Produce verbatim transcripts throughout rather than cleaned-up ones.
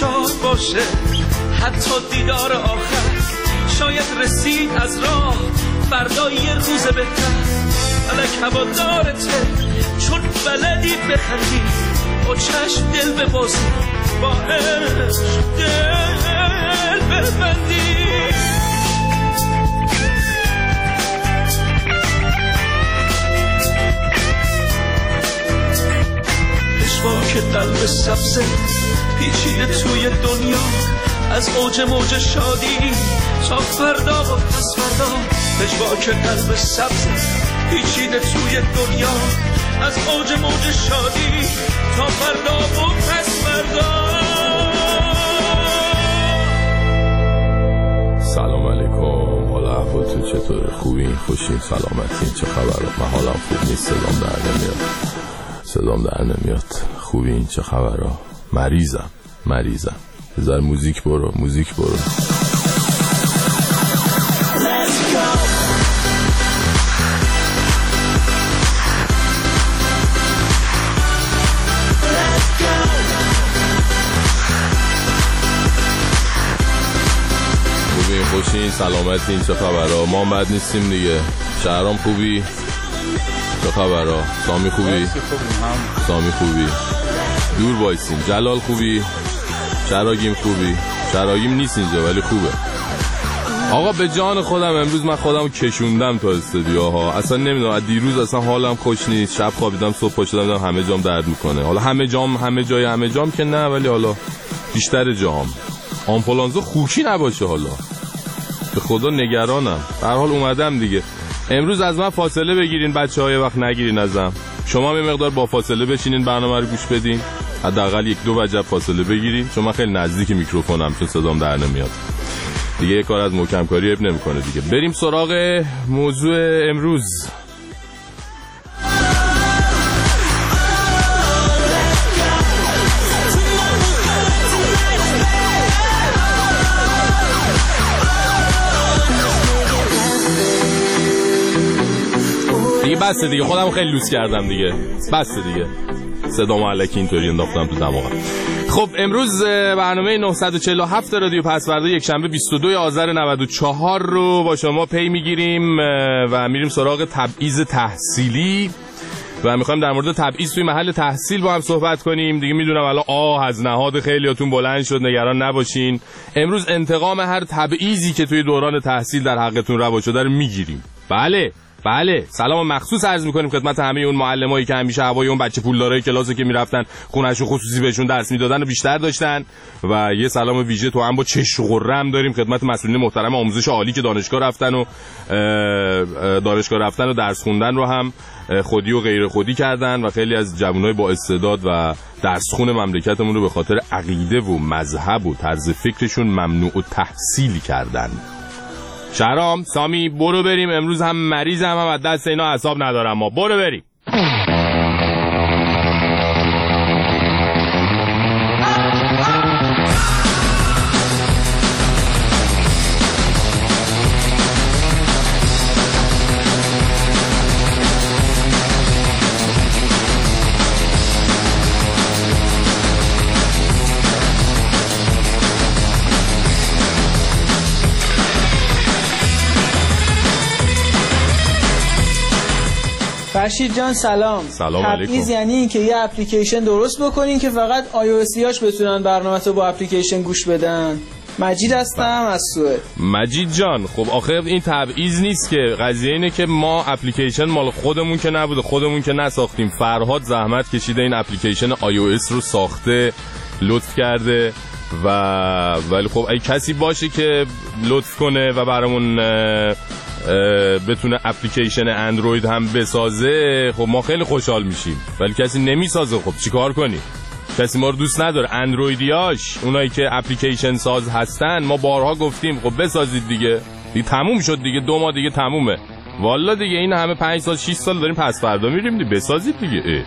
شاد باشه، حتی دیدار آخر شاید رسید از راه، فردا یه روز بهتر. فلک هوادارته چون بلدی بخندی، با چشم دل ببازی، با عشق دل ببندی. پشواک قلب سبزه پیچیده توی دنیا، از اوج موج شادی تا فردا و پس فردا. پشواک قلب سبزه پیچیده توی دنیا، از اوج موج شادی تا فردا و پس فردا. سلام علیکم، حالا احوالتون چطوره؟ خوبین؟ خوشین؟ سلامتین؟ چه خبره؟ من حالم خوب نیست، صدام در نمیاد صدام در نمیاد خوبین؟ چه خبره؟ مریضم مریضم بذار موزیک برو موزیک برو خوبین؟ خوشین؟ سلامتین؟ چه خبره؟ ما بد نیستیم دیگه. شهرام خوبی؟ چه خبره؟ سامی خوبی؟ سامی خوبی؟ دور بایستیم. جلال خوبی؟ شراگیم خوبی؟ شراگیم نیست اینجا ولی خوبه. آقا به جان خودم امروز من خودم کشوندم تا استودیوها. اصلا نمیدونم، دیروز اصلا حالم خوش نیست. شب خوابیدم صبح پا شدم همه جام درد میکنه. حالا همه جام همه جای همه جام که نه، ولی حالا بیشتر جام. آمپولانزا خوکی نباشه حالا. به خدا نگرانم. به هر حال اومدم دیگه. امروز از من فاصله بگیرین بچه‌ها، یه وقت نگیرین ازم. شما یه مقدار با فاصله بشینین برنامه رو گوش بدین. حداقل یک دو وجب فاصله بگیرین، چون من خیلی نزدیک میکروفونم چون صدام در نمیاد. دیگه یه کار از محکم کاری اب نمیکنه دیگه. بریم سراغ موضوع امروز. دیگه بسته دیگه، خودم خیلی لوس کردم دیگه. بسته دیگه، صدامو الکی اینطوری انداختم تو دماغم. خب امروز برنامه نهصد و چهل و هفت رادیو پسوردا یک شنبه بیست و دوم آذر نود و چهار رو با شما پی میگیریم و میریم سراغ تبعیض تحصیلی و میخوایم در مورد تبعیض توی محل تحصیل با هم صحبت کنیم. دیگه میدونم الان آه از نهاد خیلیاتون بلند شد، نگران نباشین. امروز انتقام هر تبعیضی که توی دوران تحصیل در حقتون روا شده رو میگیریم. بله بله، سلام مخصوص عرض میکنیم خدمت همه اون معلمایی که همیشه هوای اون بچه پولدارای کلاسی که میرفتن خونه‌شون خصوصی بهشون درس میدادن و بیشتر داشتن، و یه سلام ویژه تو هم با چش و قره هم داریم خدمت مسئولین محترم آموزش عالی که دانشگاه رفتن و دانشگاه رفتن و درس خوندن رو هم خودی و غیر خودی کردن و خیلی از جوانای با استعداد و درسخون مملکتمون رو به خاطر عقیده و مذهب و طرز فکرشون ممنوع التحصیل کردن. شهرام، سامی، برو بریم. امروز هم مریضم، هم از دست اینا اعصاب ندارم. ما برو بریم. فرشید جان سلام. سلام علیکم. تبعیض یعنی این که یه اپلیکیشن درست بکنین که فقط آی او اس هاش بتونن برنامه‌تو با اپلیکیشن گوش بدن. مجید هستم از سوئد. مجید جان، خب آخه این تبعیض نیست که، قضیه اینه که ما اپلیکیشن مال خودمون که نبوده، خودمون که نساختیم. فرهاد زحمت کشیده این اپلیکیشن آی او اس رو ساخته، لطف کرده و ولی خب اگه کسی باشه که لطف کنه و برامون بتونه اپلیکیشن اندروید هم بسازه، خب ما خیلی خوشحال میشیم. ولی کسی نمیسازه، خب چیکار کنیم؟ کسی ما رو دوست نداره. اندرویدیاش، اونایی که اپلیکیشن ساز هستن، ما بارها گفتیم خب بسازید دیگه. دیگه تموم شد دیگه، دو ماه دیگه تمومه. والا دیگه این همه پنج سال شش سال داریم پس فردا میریم دیگه، بسازید دیگه. اه.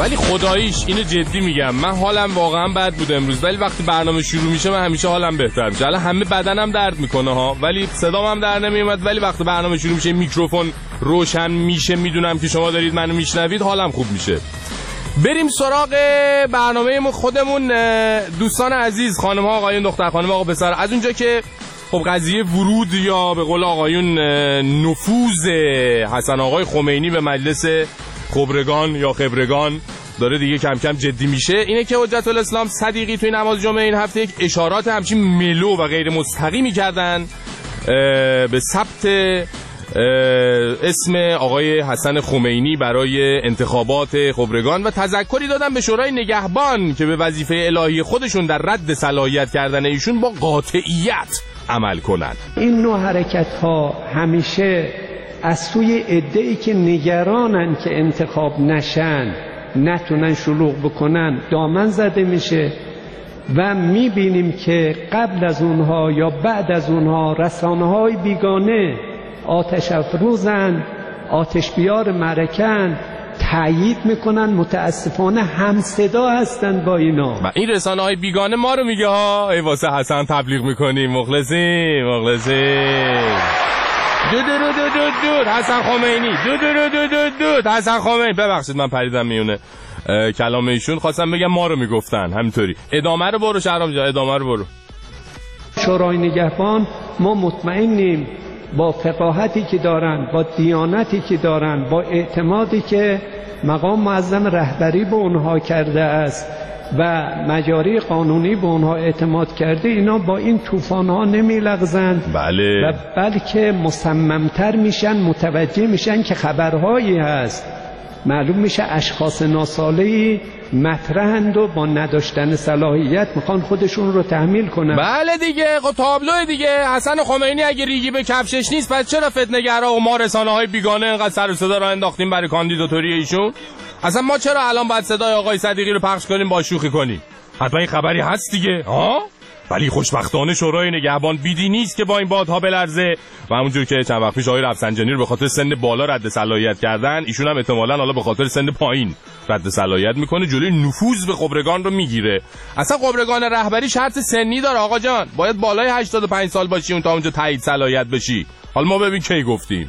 ولی خداییش اینو جدی میگم، من حالم واقعا بد بود امروز، ولی وقتی برنامه شروع میشه من همیشه حالم بهتر میشه. الان همه بدنم درد میکنه ها، ولی صدام هم در نمیومد، ولی وقتی برنامه شروع میشه میکروفون روشن میشه، میدونم که شما دارید منو میشنوید، حالم خوب میشه. بریم سراغ برنامه خودمون. دوستان عزیز، خانم ها آقایون، دختر خانم آقا پسر، از اونجا که خب قضیه ورود یا به قول آقایون نفوذ حسن آقای خمینی به مجلس خبرگان یا خبرگان داره دیگه کم کم جدی میشه، اینه که حجت الاسلام صدیقی توی نماز جمعه این هفته یک اشارات همچین ملو و غیر مستقیمی کردن به ثبت اسم آقای حسن خمینی برای انتخابات خبرگان و تذکری دادن به شورای نگهبان که به وظیفه الهی خودشون در رد صلاحیت کردن ایشون با قاطعیت عمل کنند. این نوع حرکت ها همیشه از سوی عده‌ای که نگرانن که انتخاب نشن، نتونن شلوغ بکنن، دامن زده میشه و میبینیم که قبل از اونها یا بعد از اونها رسانه‌های بیگانه آتش افروزن، آتش بیار معرکن، تأیید میکنن، متاسفانه همصدا هستن با اینا. و این رسانه‌های بیگانه ما رو میگه ها، ای واسه حسن تبلیغ میکنیم، مخلصیم مخلصیم، دو دو دو دو دو دو حسن خمینی، دو دو دو دو دو دو حسن خمینی. ببخشید من پریدم میونه کلام ایشون، خواستم بگم ما رو میگفتن همینطوری. ادامه رو برو شهرام جان، ادامه رو برو. شورای نگهبان ما مطمئنیم با فقاهتی که دارن، با دیانتی که دارن، با اعتمادی که مقام معظم رهبری به اونها کرده است و مجاری قانونی به اونها اعتماد کرده، اینا با این طوفان‌ها نمی‌لغزند. بله. و بلکه مصممتر میشن، متوجه میشن که خبرهایی هست، معلوم میشه اشخاص ناساله‌ای مطرحند و با نداشتن صلاحیت میخوان خودشون رو تحمیل کنن. بله دیگه، خب تابلوه دیگه. حسن خمینی اگه ریگی به کفشش نیست، پس چرا فتنه‌گرا و ما رسانه‌های بیگانه انقدر سر و صدا را انداختیم برای کاندیداتوری ایشون؟ اصلا ما چرا الان باید صدای آقای صدیقی رو پخش کنیم با شوخی کنیم؟ حتما این خبری هست دیگه ها؟ ولی خوشبختانه شورای نگهبان بیدی نیست که با این بادها بلرزه و همونجور که چند وقت پیش آقای رفسنجانی رو به خاطر سن بالا رد صلاحیت کردن، ایشون هم احتمالاً حالا به خاطر سن پایین رد صلاحیت میکنه، جلوی نفوذ به خبرگان رو میگیره. اصلا خبرگان رهبری شرط سنی داره آقا جان، باید بالای هشتاد و پنج سال باشی اون تا اونجا تایید صلاحیت بشی. حالا ما ببین کی گفتیم.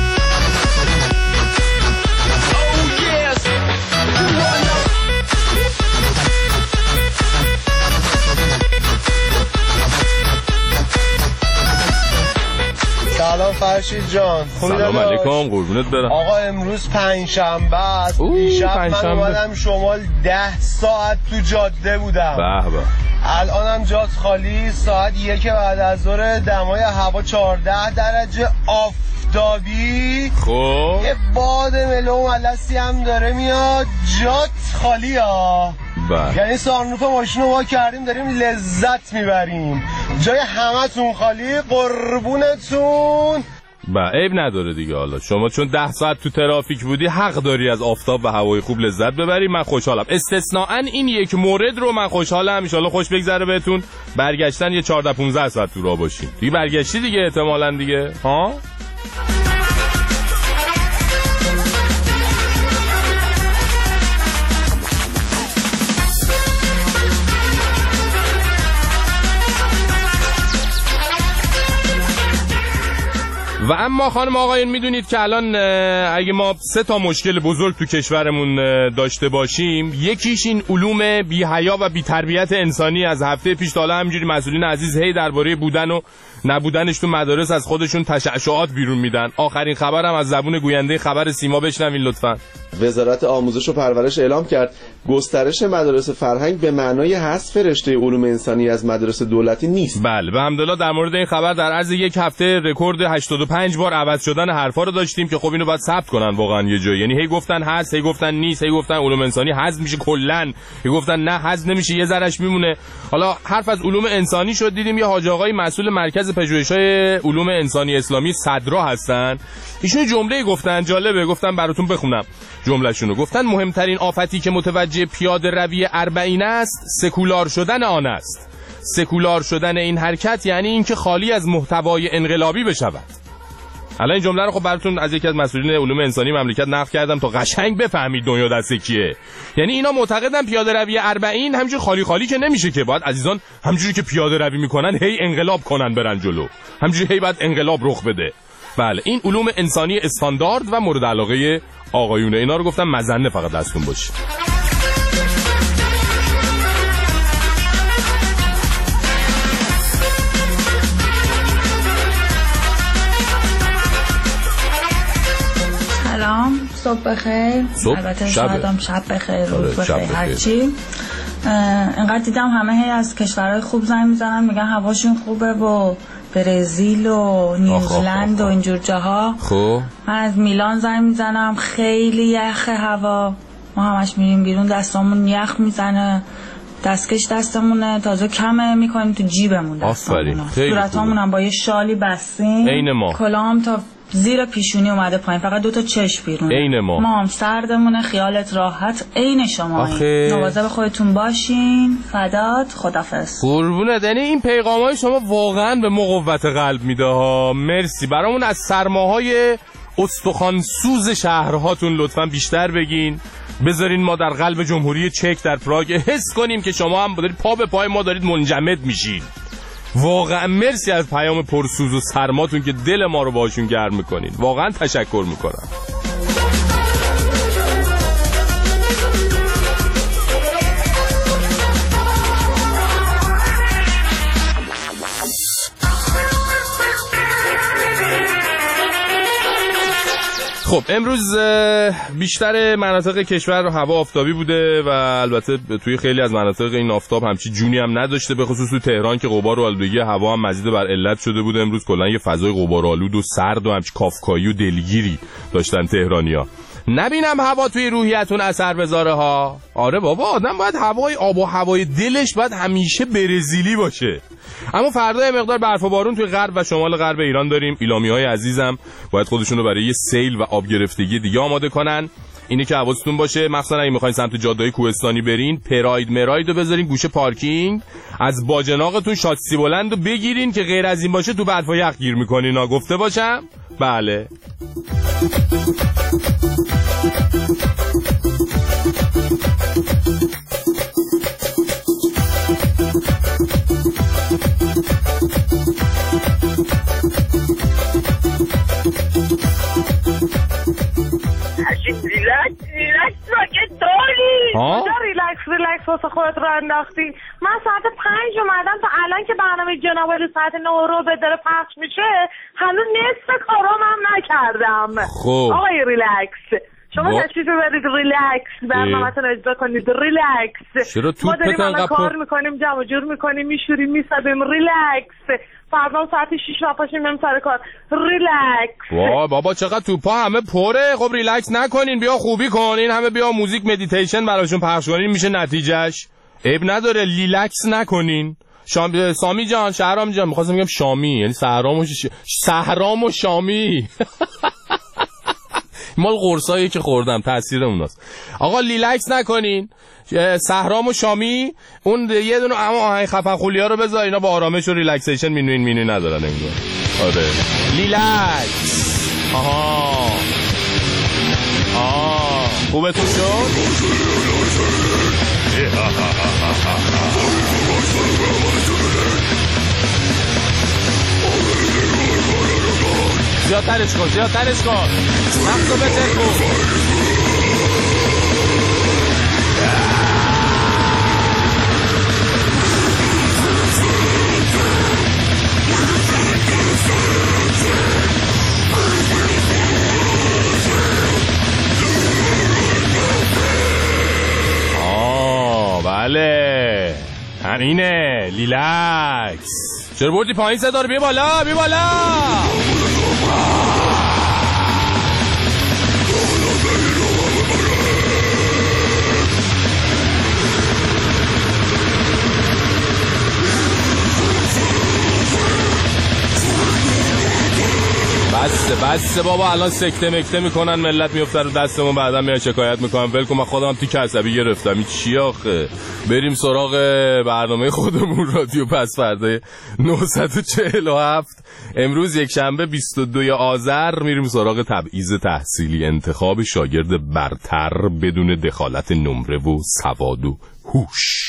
سلام فرشید جان. سلام علیکم، قربونت برم. آقا امروز پنجشنبه است. دیشب من اومدم شمال ده ساعت تو جاده بودم. به به. الانم جات خالی، ساعت یک بعد از ظهر، دمای هوا چهارده درجه آفتابی. خب یه باد ملو ملسی هم داره میاد، جات خالی ها. بله. یعنی سارنوف ماشین رو ما کردیم داریم لذت میبریم، جای همتون خالی، قربونتون. با عیب نداره دیگه. حالا شما چون ده ساعت تو ترافیک بودی حق داری از آفتاب و هوای خوب لذت ببری، من خوشحالم. استثناءً این یک مورد رو من خوشحالم، ان شاءالله خوش بگذره بهتون. برگشتن یه چهارده پانزده ساعت تو راه باشین دیگه، برگشتی دیگه احتمالاً دیگه ها. و اما خانم آقایون میدونید که الان اگه ما سه تا مشکل بزرگ تو کشورمون داشته باشیم، یکیش این علوم بی حیا و بی تربیت انسانی. از هفته پیش تا حالا همینجوری مسئولین عزیز هی درباره بودن و نبودنش تو مدارس از خودشون تشعشعات بیرون میدن. آخرین خبرم از زبون گوینده خبر سیما بشنوین لطفاً. وزارت آموزش و پرورش اعلام کرد گسترش مدارس فرهنگ به معنای حذف رشته علوم انسانی از مدارس دولتی نیست. بله، به حمدالله در مورد این خبر در عرض یک هفته رکورد هشتاد و پنج بار عوض شدن حرفا رو داشتیم که خب اینو باید ثبت کنن واقعا یه جایی. یعنی هی گفتن هست، هی گفتن نیست، هی گفتن علوم انسانی حذف میشه کلا، هی گفتن نه حذف نمیشه، یه ذرهش میمونه. حالا حرف از علوم انسانی شد، دیدیم یه حاج آقای مسئول مرکز پژوهش‌های علوم انسانی اسلامی صدرا هستن، ایشون جمله گفتن جالبه، گفتم براتون بخونم جمله‌شون رو. گفتن مهمترین آفتی که متوجه پیاده روی اربعین است سکولار شدن آن است. سکولار شدن این حرکت یعنی اینکه خالی از محتوای انقلابی بشود. الان این جمله رو خب براتون از یکی از مسئولین علوم انسانی مملکت نقل کردم تا قشنگ بفهمید دنیا دست کیه. یعنی اینا معتقدن پیاده روی اربعین همینجوری خالی خالی که نمیشه که، باید عزیزان همینجوری که پیاده روی میکنن هی انقلاب کنن برن جلو، همینجوری هی باید انقلاب رخ بده. بله این علوم انسانی استاندارد و مورد علاقه آقایونه. اینا رو گفتم مزنه فقط دستون باشه. سلام، صبح بخیر. البته شاید شب بخیر، روز بخیر، هرچی. انقدر دیدم همه هی از کشورهای خوب زنگ میزنن میگن هواشون خوبه و برزیل و نیوزلند و اینجور جاها. خب من از میلان زنگ میزنم، خیلی یخ هوا، ما همش میریم بیرون دستامون یخ میزنه، دستکش دستمونه تازه کمه میکنیم تو جیبمون دستامون، صورتامون هم با یه شالی بستیم، عین ما، کلاهم تا زیر پیشونی اومده پایین، فقط دو تا چشم بیرونه، عین ما، ما هم سردمونه، خیالت راحت، عین شما. مواظب خودتون باشین، فدات، خدافظ. قربونت. یعنی این پیغامای شما واقعا به مقوت قلب میده ها. مرسی. برامون از سرماهای استخوانسوز شهرهاتون لطفا بیشتر بگین، بذارین ما در قلب جمهوری چک در پراگ حس کنیم که شما هم دارید پا به پای ما دارید منجمد میشین. واقعا مرسی از پیام پرسوز و سرماتون که دل ما رو باشون گرم میکنین. واقعا تشکر میکنم. خب امروز بیشتر مناطق کشور هوا آفتابی بوده و البته توی خیلی از مناطق این آفتاب همچی جونی هم نداشته، به خصوص تو تهران که غبار و آلودگی هوا هم مزید بر علت شده بوده. امروز کلا یه فضای غبارآلود و سرد و همچی کافکایی و دلگیری داشتن تهرانیا. نبینم هوا توی روحیتون اثر بذاره ها. آره بابا، آدم باید هوای آب و هوای دلش باید همیشه برزیلی باشه. اما فردا یه مقدار برف و بارون توی غرب و شمال غرب ایران داریم. ایلامی‌های عزیزم باید خودشون رو برای یه سیل و آب گرفتگی دیگه آماده کنن. اینه که حواستون باشه، مخصوصا اگه می‌خواید سمت جاده‌های کوهستانی برین، پراید مراید رو بذارین گوشه پارکینگ، از باجناقتون شاسی بلند رو بگیرین که غیر از این باشه تو برف و یخ گیر می‌کنین. ها گفته باشم؟ بله. کجا ریلکس ریلکس واسه خودت رو انداختی؟ من ساعت پنج اومدم تا الان که برنامه جناب علی ساعت نه رو به داره پخش میشه هنوز نصف کارام هم نکردم. خب آقای ریلکس شما تشریف برید ریلکس برنامه‌تون اجرا کنید. ریلکس چرا تو ما داریم همه کار میکنیم، جمع جور میکنیم، میشوریم، میسابیم. ریلکس فردا ساعت شش را پاشیم بریم سر کار. ریلکس. وای بابا چقدر توپا همه پره. خب ریلکس نکنین، بیا خوبی کنین، همه بیا موزیک مدیتیشن براشون پخش کنین، میشه نتیجهش. عیب نداره لیلکس نکنین. شام... سامی جان، شهرام جان، می‌خواستم بگم شامی، یعنی سهرام و ش... سهرام و شامی. مال قرصایی که خوردم تاثیر اوناست. آقا لیلکس نکنین. سهرام و شامی اون یه دونه اما آهنگ خفن خولیا رو بذار، اینا با آرامش و ریلکسیشن مینوین مینوی ندارن انگار. آره لیلکس. آها آه خوبتون شد؟ زیادترش کن زیادترش کن مغزو بتر کن. آه بله همینه لیلکس. چرا بردی پایین صدا رو؟ بیا بالا بیا بالا. بس بس بابا الان سکته مکته میکنن ملت میفته رو دستمون بعدا میان شکایت میکنن. ول کن من خودم تو کسبی گرفتم. این چی آخه؟ بریم سراغ برنامه خودمون رادیو پس فردا نهصد و چهل و هفت. امروز یک شنبه بیست و دو آذر میریم سراغ تبعیض تحصیلی، انتخاب شاگرد برتر بدون دخالت نمره و سواد و هوش.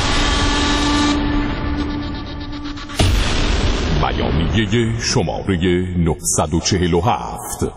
بیانیه شماره نهصد و چهل و هفت.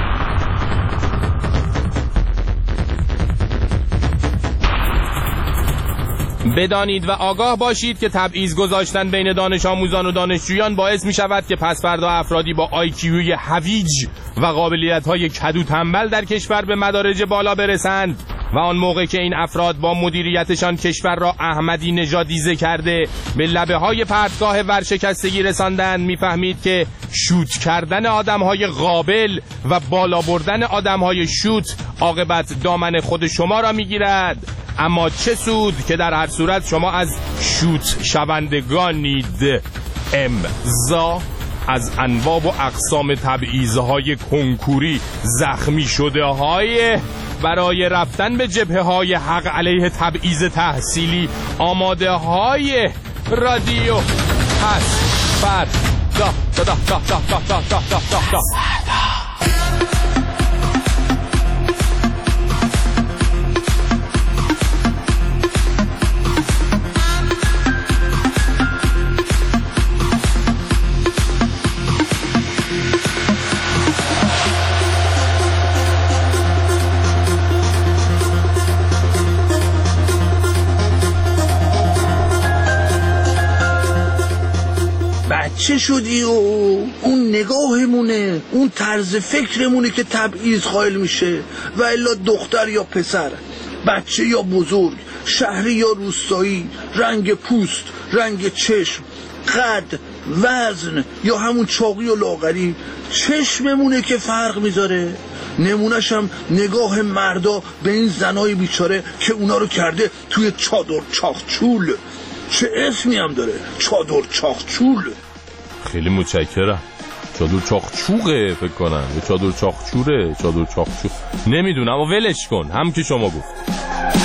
بدانید و آگاه باشید که تبعیض گذاشتن بین دانش آموزان و دانشجویان باعث می شود که پس فردا افرادی با آی کیوی هویج و قابلیت‌های کدو تنبل در کشور به مدارج بالا برسند و آن موقع که این افراد با مدیریتشان کشور را احمدی نژادیزه کرده به لبه های پرتگاه ورشکستگی رساندند، میفهمید که شوت کردن آدم‌های قابل و بالا بردن آدم‌های شوت عاقبت دامن خود شما را میگیرد. اما چه سود که در هر صورت شما از شوت شوندگانید. امضا از انواع و اقسام تبعیض‌های کنکوری زخمی شده های برای رفتن به جبهه های حق علیه تبعیض تحصیلی آماده های رادیو پس فردا. دا دا دا دا دا دا دا دا دا دا. چه شدی و اون نگاهمونه، اون طرز فکرمونه که تبعیض قائل میشه و الا دختر یا پسر، بچه یا بزرگ، شهری یا روستایی، رنگ پوست، رنگ چشم، قد، وزن یا همون چاقی و لاغری، چشممونه که فرق میذاره. نمونش هم نگاه مردا به این زنای بیچاره که اونا رو کرده توی چادر چاخچول. چه اسمی هم داره، چادر چاخچول. خیلی متشکرم. چادر چاخچوقه فکر کنم، یا چادر چاخچوره، چادر چاخچو نمیدونم اما ولش کن، هم که شما گفت.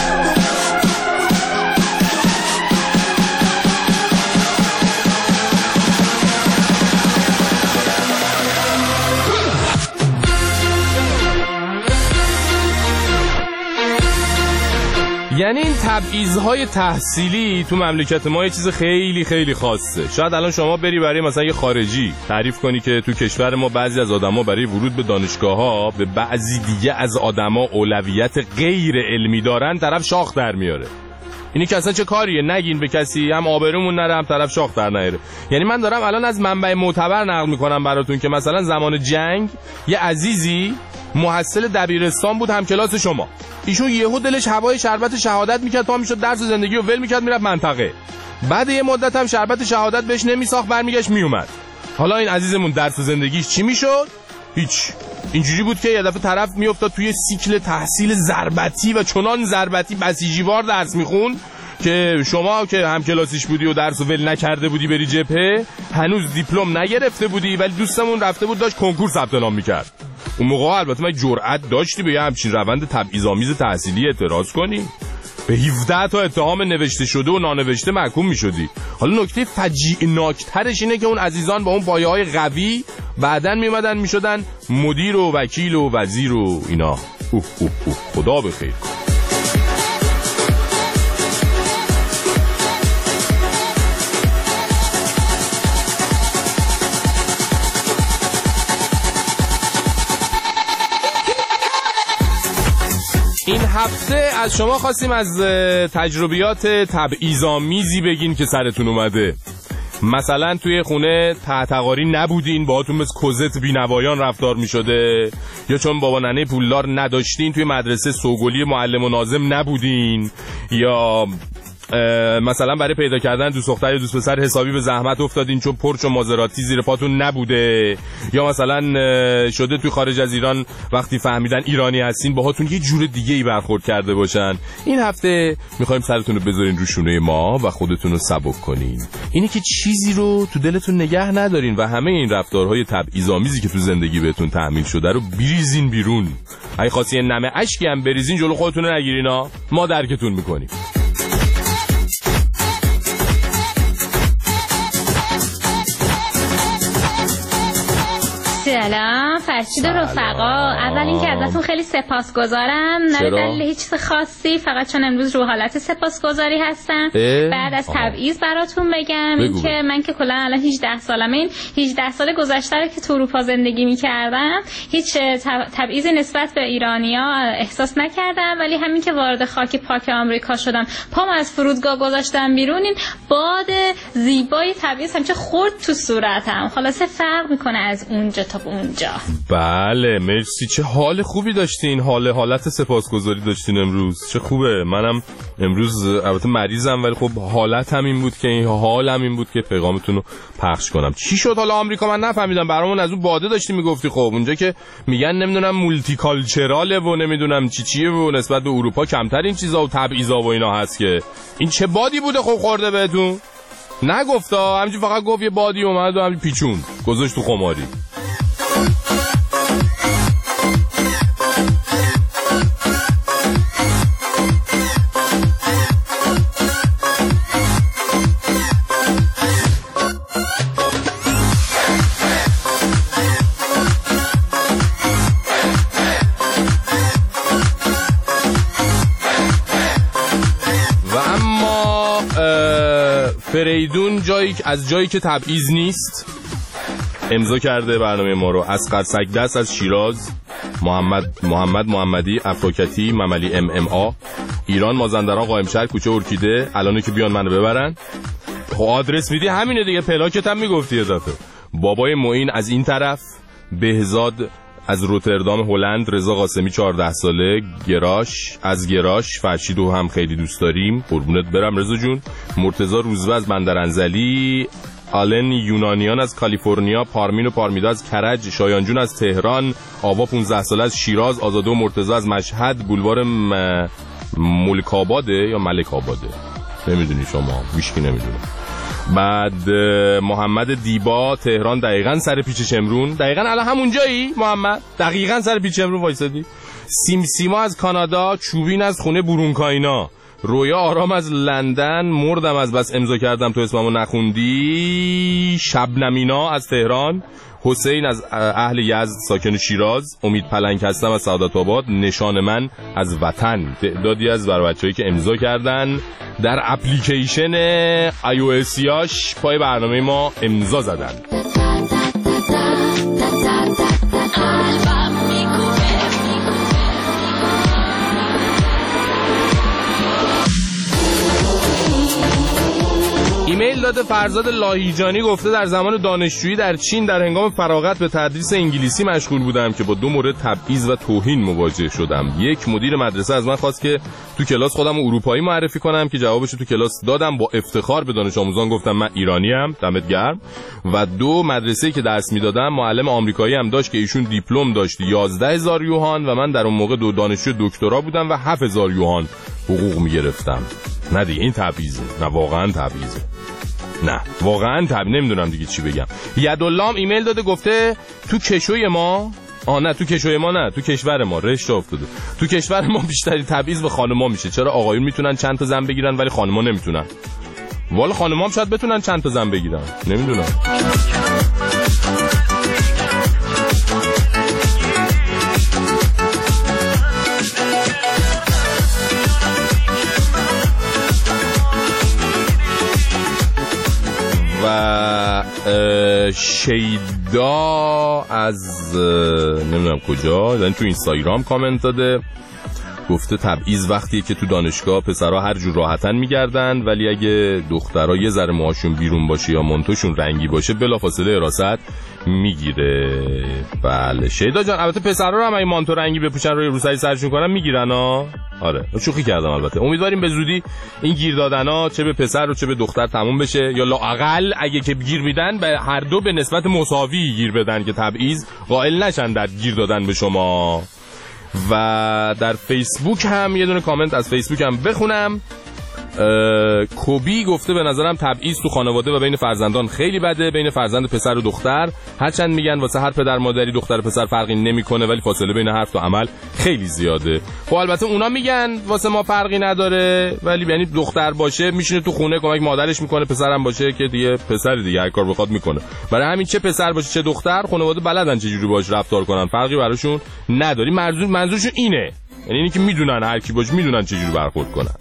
یعنی این تبعیض‌های تحصیلی تو مملکت ما یه چیز خیلی خیلی خاصه. شاید الان شما بری برای مثلا یه خارجی تعریف کنی که تو کشور ما بعضی از آدما برای ورود به دانشگاه‌ها به بعضی دیگه از آدما اولویت غیر علمی دارن، طرف شاخ در میاره. اینی که اصلا چه کاریه؟ نگین به کسی، هم آبرومون نره هم طرف شاخ در نیاره. یعنی من دارم الان از منبع معتبر نقل میکنم براتون که مثلا زمان جنگ یه عزیزی محصل دبیرستان بود، هم کلاس شما. ایشون یهو دلش هوای شربت شهادت میکرد، تا میشد درس زندگی رو ول میکرد میرفت منطقه. بعد یه مدت هم شربت شهادت بهش نمیساخت، برمیگشت میومد. حالا این عزیزمون درس زندگیش چی میشد؟ هیچ. اینجوری بود که یه دفعه طرف میافتاد توی سیکل تحصیل ضربتی و چنان ضربتی بسیجیوار درس میخون که شما که هم کلاسیش بودی و درس رو ول نکرده بودی بری جبهه، هنوز دیپلم نگرفته بودی، ولی دوستمون رفته بود داشت کنکور ثبت نام میکرد. اون موقع البته من جرأت داشتی به یه همچین روند تبعیض‌آمیز تحصیلی اعتراض کنی؟ به هفده تا اتهام نوشته شده و نانوشته محکوم میشدی. حالا نکته فجیعناک‌ترش اینه که اون عزیزان با اون پایه‌های قوی بعدن میومدن میشدن مدیر و وکیل و وزیر و اینا. اوه اوه اوه خدا بخیر. این هفته از شما خواستیم از تجربیات تبعیض‌آمیزی بگین که سرتون اومده. مثلا توی خونه تحتقاری نبودین، باهاتون مثل کوزت بینوایان رفتار می شده، یا چون بابا ننه پولدار نداشتین توی مدرسه سوگلی معلم و ناظم نبودین، یا مثلا برای پیدا کردن دوست دختر یا دوست پسر حسابی به زحمت افتادین چون پرچ و مازراتی زیر پاتون نبوده، یا مثلا شده توی خارج از ایران وقتی فهمیدن ایرانی هستین باهاتون یه جور دیگه ای برخورد کرده باشن. این هفته میخوایم سرتون رو بذارین رو شونه ما و خودتون رو سبک کنین. اینه که چیزی رو تو دلتون نگه ندارین و همه این رفتارهای تبعیض‌آمیزی که تو زندگی بهتون تحمیل شده رو بریزین بیرون. اگه خواستین نمه اشکی هم بریزین جلو خودتون رو نگیرین ها، ما درکتون میکنیم. سلام فرشید رفقا، اول اینکه ازتون خیلی سپاسگزارم، نه به دلیل هیچ چیز خاصی، فقط چون امروز رو حالت سپاسگزاری هستم. بعد از تبعیض براتون بگم اینکه من که کلا الان هجده سالمه، این هجده سال گذشته رو که تو اروپا زندگی می‌کردم هیچ تبعیضی نسبت به ایرانی‌ها احساس نکردم، ولی همین که وارد خاک پاک آمریکا شدم، پام از فرودگاه گذاشتم بیرون، این باد زیبای تبعیض همچه خورد تو صورتم. خلاصه فرق میکنه از اونجا تا اونجا. بله مرسی، چه حال خوبی داشتین، حال حالت سپاسگزاری داشتین امروز، چه خوبه. منم امروز البته مریضم ولی خب حالتم این بود که این حالم این بود که پیغامتون رو پخش کنم. چی شد حالا آمریکا؟ من نفهمیدم، برامون از اون باده داشتی میگفتی. خب اونجا که میگن نمیدونم مولتی کالچراله و نمیدونم چی چیه و نسبت به اروپا کمتر این چیزا و تبعیضا و اینا هست، که این چه بادی بوده خب خورده بهتون؟ نگفتا، همینجوری فقط گفت یه بادی اومد و همین پیچون گذاشت تو خماری. فریدون جایی از جایی که تبعیض نیست امضا کرده برنامه ما رو. اسقر سگدست از شیراز، محمد محمد محمدی، افراکتی، مملی ام ام آ، ایران، مازندران، قائمشهر، کوچه ارکیده. الانه که بیان منو ببرن. خب آدرس میدی همینه دیگه، پلاکت هم میگفتی اضافه. بابای معین از این طرف، بهزاد از روتردام هلند، رضا قاسمی چهارده ساله، گراش از گراش، فرشیدو هم خیلی دوست داریم، قربونت برم رضا جون. مرتضی روزبه از بندرانزلی، آلن یونانیان از کالیفرنیا، پارمین و پارمیدا از کرج، شایان جون از تهران، آوا پانزده ساله از شیراز، آزاده و مرتضی از مشهد، بولوار م... ملک آباده یا ملک آباده نمیدونی شما، ویشکی نمیدونه. بعد محمد دیبا تهران، دقیقاً سر پیچ شمرون. دقیقاً الان همون جایی محمد؟ دقیقاً سر پیچ شمرون وایسادی. سیمسیما از کانادا، چوبین از خونه برونکاینا، رویا آرام از لندن، مردم از بس امضا کردم تو اسممو نخوندی، شبنمینا از تهران، حسین از اهل یزد ساکن شیراز، امید پلنگ هستم از سعادت آباد، نشان من از وطن. تعدادی از بر بچه‌ای که امضا کردن در اپلیکیشن آی او اسیاش پای برنامه ما امضا زدن. ایمیل داده فرزاد لاهیجانی، گفته در زمان دانشجویی در چین در هنگام فراغت به تدریس انگلیسی مشغول بودم که با دو مورد تبعیض و توهین مواجه شدم. یک، مدیر مدرسه از من خواست که تو کلاس خودم اروپایی معرفی کنم که جوابشو تو کلاس دادم، با افتخار به دانش آموزان گفتم من ایرانیم، دمت گرم. و دو، مدرسه‌ای که درس میدادم معلم آمریکایی هم داشت که ایشون دیپلم داشت یازده هزار یوهان و من در اون موقع دو دانشجو دکترا بودم و هفت هزار یوهان حقوق میگرفتم. نه دیگه این تبعیضه، نه واقعا تبعیضه، نه واقعا تب نمیدونم دیگه چی بگم. یدالله ایمیل داده گفته تو کشوی ما، آه نه تو کشوی ما نه تو کشور ما رشته افتاده، تو کشور ما بیشتری تبعیض به خانم‌ها میشه. چرا آقایون میتونن چند تا زن بگیرن ولی خانم‌ها نمیتونن؟ والا خانم‌ها هم شاید بتونن چند تا زن بگیرن، نمیدونم. و شیدا از نمیدونم کجا، یعنی تو اینستاگرام کامنت داده، گفته تبعیض وقتیه که تو دانشگاه پسرها هر جور راحتن میگردن ولی اگه دخترها یه ذره موهاشون بیرون باشه یا منتوشون رنگی باشه بلافاصله حراست میگیره. بله شیدا جان، البته پسرا رو هم این مانتو رنگی بپوشن روی روسری سرشون کنن میگیرن ها. آره شوخی کردم. البته امیدواریم به زودی این گیر دادنا چه به پسر و چه به دختر تموم بشه، یا لااقل اگه که گیر میدن به هر دو به نسبت مساوی گیر بدن که تبعیض قائل نشن در گیر دادن به شما. و در فیسبوک هم یه دونه کامنت از فیسبوک هم بخونم. کوبی گفته به نظرم تبعیض تو خانواده و بین فرزندان خیلی بده، بین فرزند پسر و دختر. هرچند میگن واسه هر پدر مادری دختر پسر فرقی نمیکنه، ولی فاصله بین حرف و عمل خیلی زیاده. خب البته اونا میگن واسه ما فرقی نداره، ولی یعنی دختر باشه میشینه تو خونه کمک مادرش میکنه، پسرم باشه که دیگه پسر دیگه هر کار بخواد میکنه. برای همین چه پسر باشه چه دختر خانواده بلدن چه جوری باش رفتار کنن، فرقی براشون نداری. منظور منظورشون اینه، یعنی اینی که میدونن هر کی باشه میدونن چه جوری برخورد کنن.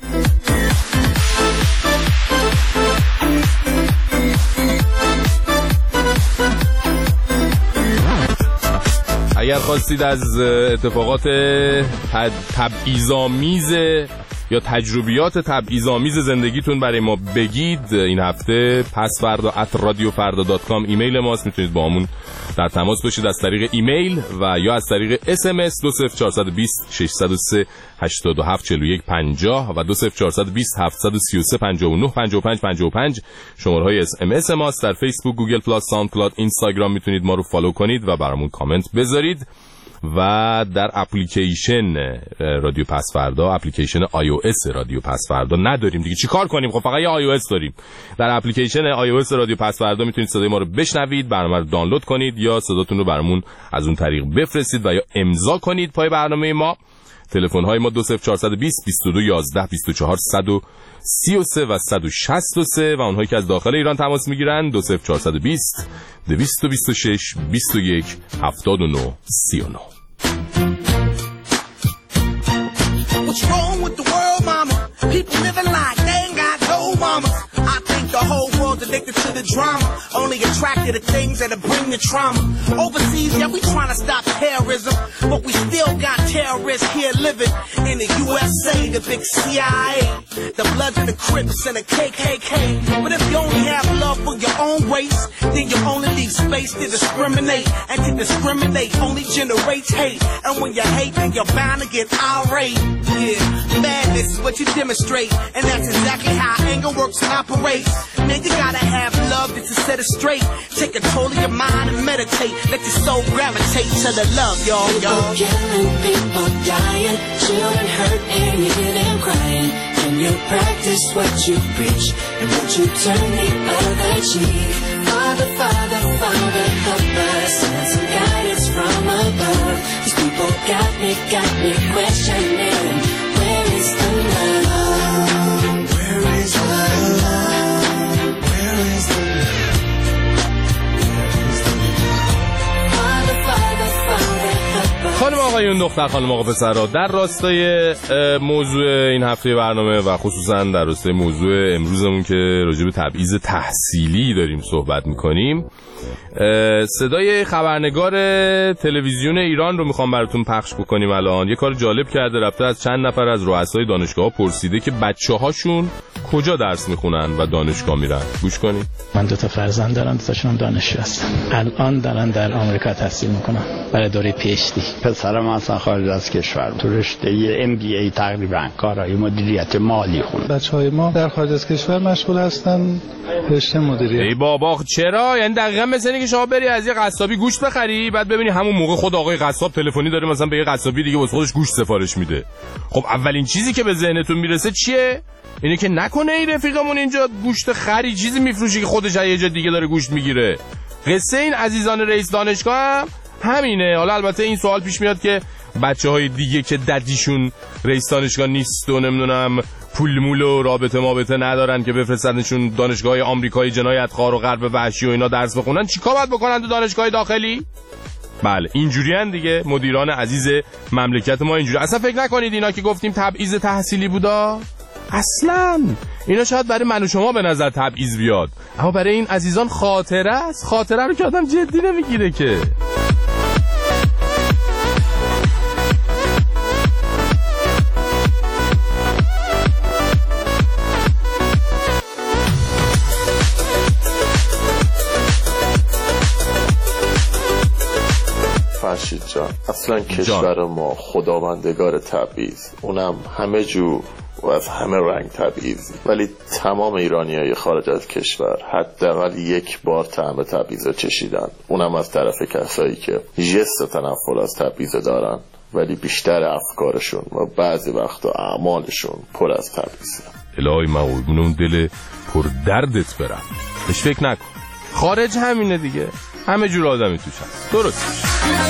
اگر خواستید از اتفاقات تبعیض‌آمیز یا تجربیات تبعیض‌آمیز زندگیتون برای ما بگید، این هفته پسفردا ات رادیو فردا دات کام ایمیل ماست. میتونید با همون در تماس باشید از طریق ایمیل و یا از طریق اس ام اس دو صفر چهار دو صفر شش صفر سه هشت هفت چهار یک پنجاه و دو صفر چهار دو صفر هفت سه سه پنج نه پنج پنج پنج پنج شماره های اس ام اس ماست. در فیسبوک، گوگل پلاس، ساوند کلاود، اینستاگرام میتونید ما رو فالو کنید و برامون کامنت بذارید. و در اپلیکیشن رادیو پسفردا، اپلیکیشن آی او اس رادیو پسفردا نداریم دیگه، چی کار کنیم؟ خب فقط یه آی او اس داریم. در اپلیکیشن آی او اس رادیو پسفردا میتونید صدای ما رو بشنوید، برنامه رو دانلود کنید یا صداتون رو برامون از اون طریق بفرستید و یا امضا کنید پای برنامه ما. تلفن های ما دو صفر چهار دو صفر بیست و دو یازده بیست و چهار صد و سی و سه و صد و شصت و سه و اونهایی که از داخل ایران تماس میگیرن دو صفر چهار دو صفر دویست و بیست و شش بیست و یک هفتاد و نه سی و نه. What's wrong with the world, mama? People living like they ain't got no mama. I think the whole world's addicted to the drama, only attracted to things that'll bring the trauma. Overseas, yeah, we trying to stop terrorism, but we still got terrorists here living in the U S A, the big C I A, the Bloods and the Crips and the K K K. But if you only have love for your own race, then you only leave space to discriminate, and to discriminate only generates hate. And when you hate, then you're bound to get irate. Yeah, madness is what you demonstrate, and that's exactly how anger works and operates. Man, you gotta have love just to set it straight. Take control of your mind and meditate. Let your soul gravitate to the love, y'all, y'all. People killing, people dying, children hurt and you hear them crying. Can you practice what you preach, and won't you turn the other cheek? Father, Father, Father, help us, send some guidance from above. These people got me, got me questioning, where is the love? Where is the love? Where is the love? Where is the love? Father, Father, Father, help us. خانم آقایون، دختر خانم آقا پسرها، در راستای موضوع این هفته برنامه و خصوصا در راستای موضوع امروزمون که راجع به تبعیض تحصیلی داریم صحبت میکنیم، صدای خبرنگار تلویزیون ایران رو میخوام براتون پخش بکنیم. الان یه کار جالب کرده، رفته از چند نفر از رؤسای دانشگاه پرسیده که بچه هاشون کجا درس میخونن و دانشگاه میرن. گوش کنید. من دو تا فرزند دارم، دو تاشون دانشجو هستن، الان دارن در آمریکا تحصیل میکنن برای دوره پی اچ دی. پسرم اصلا خارج از کشور تو رشته ام بی ای تقریبا کارهای مدیریت مالی خونه. بچهای ما در خارج از کشور مشغول هستن رشته مدیریت. ای بابا چرا؟ یعنی دقیقاً مثل اینکه شما بری از یه قصابی گوشت بخری، بعد ببینی همون موقع خود آقای قصاب تلفنی داره مثلا به یه قصابی دیگه واسه خودش گوشت سفارش میده. خب اولین چیزی که به ذهنتون میرسه چیه؟ اینه که نکنه این رفیقمون اینجا گوشت خری چیزی میفروشه که خودش از یه جا دیگه داره گوشت میگیره. قصه این عزیزان رئیس دانشگاه هم همینه. حالا البته این سوال پیش میاد که بچهای دیگه که ددیشون رئیس دانشگاه نیست و نمیدونم پول مول و رابطه مابطه ندارن که بفرستنشون دانشگاه آمریکایی جنایتخوار و غرب وحشی و اینا درس بخونن، چیکار باید بکنن تو دانشگاه داخلی؟ بله اینجوریان دیگه. مدیران عزیز مملکت ما اینجوری. اصلا فکر نکنید اینا که گفتیم تبعیض تحصیلی بودا، اصلا اینا شاید برای من و شما به نظر تبعیض بیاد، اما برای این عزیزان خاطره است. خاطره رو که آدم جدی نمیگیره که. فرشید جان اصلا کشور ما خداوندگار تبعیض، اونم همه جو و از همه رنگ تبعیض، ولی تمام ایرانیای خارج از کشور حداقل یک بار طعم تبعیض چشیدن، اونم از طرف کسایی که ژست تنفر از تبعیض دارن ولی بیشتر افکارشون و بعضی وقتا اعمالشون پر از تبعیضه. الهی مقبون اون دل پر دردت برم. اش فکر نکن، خارج همینه دیگه، همه جور آدمی توش هست. درست.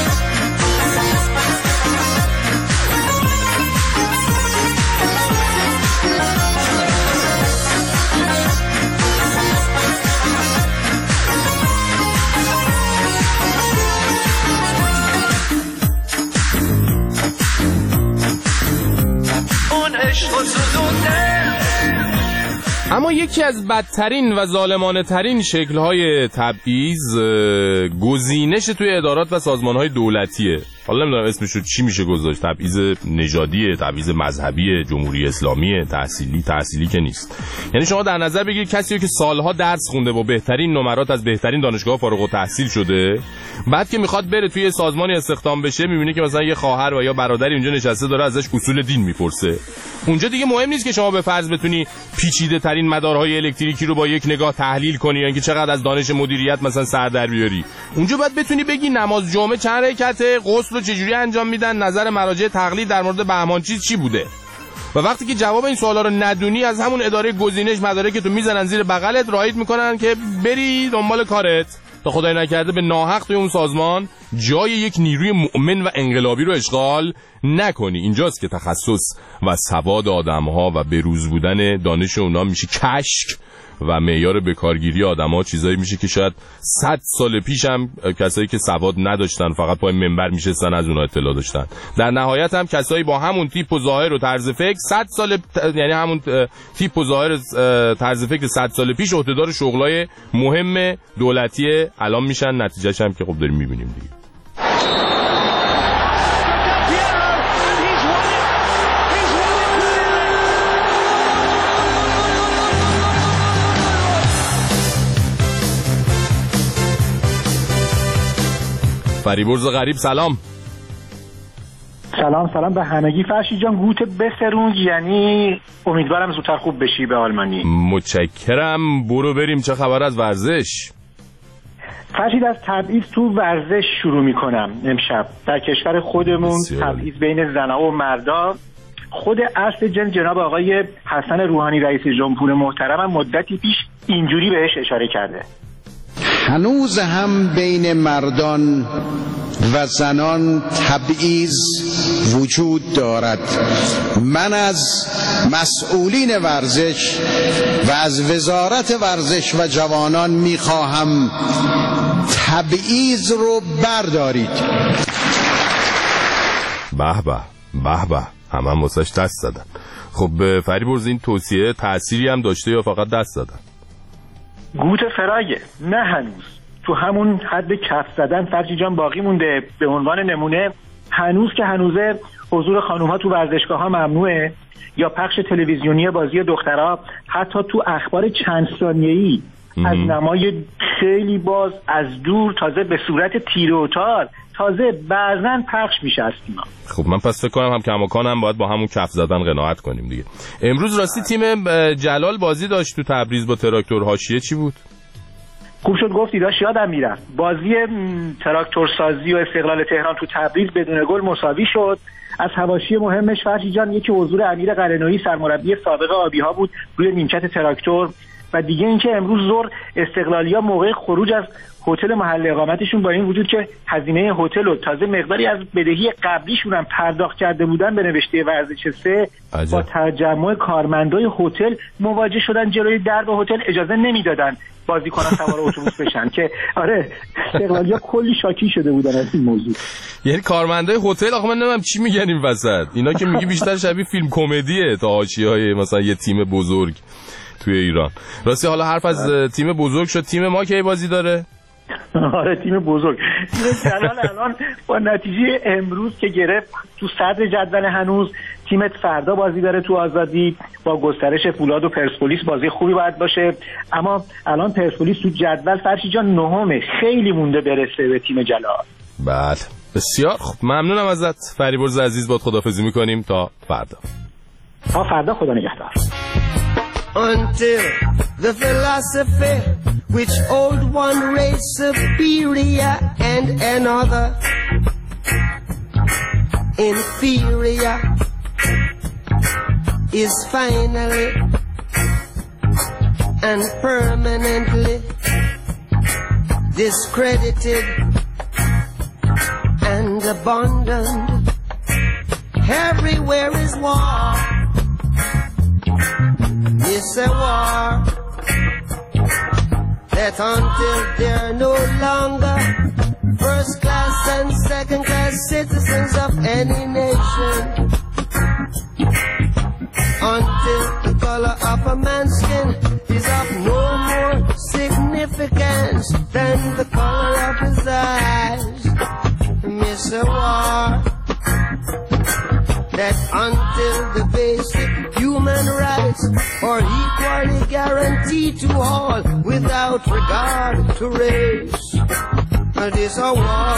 اما یکی از بدترین و ظالمانه ترین شکل‌های تبعیض گزینش توی ادارات و سازمان‌های دولتیه. حالا نمیدونم اسمشو چی میشه گذاشت، تبعیض نژادیه، تبعیض مذهبیه، جمهوری اسلامیه، تحصیلی تحصیلی که نیست. یعنی شما در نظر بگیرید کسی که سالها درس خونده و بهترین نمرات از بهترین دانشگاه فارغ التحصیل شده، بعد که میخواد بره توی سازمانی استخدام بشه میبینه که مثلا یه خواهر و یا برادری اونجا نشسته داره ازش اصول دین میپرسه. اونجا دیگه مهم نیست که شما به فرض بتونی پیچیده ترین مدارهای الکتریکی رو با یک نگاه تحلیل کنی یا اینکه چقدر از دانش مدیریت مثلا سر در بیاری. اونجا باید بتونی بگی نماز جمعه چند رکعته، غسل رو چجوری انجام میدن، نظر مراجع تقلید در مورد بهمان چیز چی بوده. و وقتی که جواب این سوالا رو ندونی، از همون اداره گزینش مدارک تو میزنن زیر بغلت، رایت میکنن که بری دنبال کارت تا خدای نکرده به ناحق توی اون سازمان جای یک نیروی مؤمن و انقلابی رو اشغال نکنی. اینجاست که تخصص و سواد آدم‌ها و بروز بودن دانش اونا میشه کشک و معیار بکارگیری آدم‌ها چیزایی میشه که شاید صد سال پیش هم کسایی که سواد نداشتن فقط پای منبر میشستن از اونها اطلاع داشتن. در نهایت هم کسایی با همون تیپ و ظاهر و طرز فکر صد سال یعنی همون تیپ و ظاهر طرز فکر صد سال پیش عهدهدار شغلای مهم دولتی الان میشن. نتیجهش هم که خب داریم میبینیم دیگه. فریبرز غریب سلام. سلام سلام به همگی. فرشید جان گوت بسرون، یعنی امیدوارم زودتر خوب بشی به آلمانی. متشکرم. برو بریم چه خبر از ورزش؟ فرشید از تبعیض تو ورزش شروع میکنم امشب. در کشور خودمون تبعیض بین زنها و مردا، خود اصل جن جناب آقای حسن روحانی رئیس جمهور محترم مدتی پیش اینجوری بهش اشاره کرده: هنوز هم بین مردان و زنان تبعیض وجود دارد. من از مسئولین ورزش و از وزارت ورزش و جوانان میخواهم تبعیض رو بردارید. به به به به، همه هم واسش دست زدن. خب فریبرز این توصیه تأثیری هم داشته یا فقط دست زدن؟ گوت فرایه، نه هنوز تو همون حد کف زدن. فرجی جان باقی مونده. به عنوان نمونه هنوز که هنوزه حضور خانوم ها تو ورزشگاه ها ممنوعه، یا پخش تلویزیونی بازی دخترها حتی تو اخبار چند ثانیه‌ای از نمای خیلی باز از دور، تازه به صورت تیر و تار، تازه بعضاً پخش میشه از تیما. خب من پس فکر کنم هم کماکان هم باید با همون کف زدن قناعت کنیم دیگه. امروز راستی تیم جلال بازی داشت تو تبریز با تراکتور. حاشیه چی بود؟ خوب شد گفتی، داشت یادم میرفت. بازی تراکتور سازی و استقلال تهران تو تبریز بدون گل مساوی شد. از حواشی مهمش فرشی جان یکی حضور امیر قرنویی سرمربی سابق آبی‌ها بود روی نیمکت تراکتور، و دیگه اینکه امروز ظهر استقلالیا موقع خروج از هتل محل اقامتشون با این وجود که هزینه هتل و تازه مقداری از بدهی قبلیشون هم پرداخت کرده بودن به نوشته ورزش سه، با تجمع کارمندای هتل مواجه شدن جلوی درب هتل، اجازه نمیدادن بازیکنان سوار اتوبوس بشن که آره استقلالیا کلی شاکی شده بودن از این موضوع. یعنی کارمندای هتل، آخه من نمیدونم چی میگن این وسط. اینا که میگی بیشتر شبیه فیلم کمدیه تا حاشیه‌های مثلا یه تیم بزرگ توی ایران. راستی حالا حرف از تیم بزرگ شد، تیم ما کی بازی داره؟ آره تیم بزرگ. تیم جلال الان با نتیجه امروز که گرفت تو صدر جدول، هنوز تیمت فردا بازی داره تو آزادی با گسترش فولاد و پرسپولیس. بازی خوبی باید باشه، اما الان پرسپولیس تو جدول فرشی جان نهمه، خیلی مونده برسه به تیم جلال. بله بسیار خب، ممنونم ازت فریبرز عزیز. با خداحافظی میکنیم تا فردا. تا فردا، خدا نگهدار. Until the philosophy which old one race superior and another inferior is finally and permanently discredited and abandoned. Everywhere is war. It's a war that until they're no longer first class and second class citizens of any nation, until the color of a man's skin is of no more significance than the color of his eyes. Miss a war that until the basic human rights are equally guaranteed to all without regard to race. It is a war,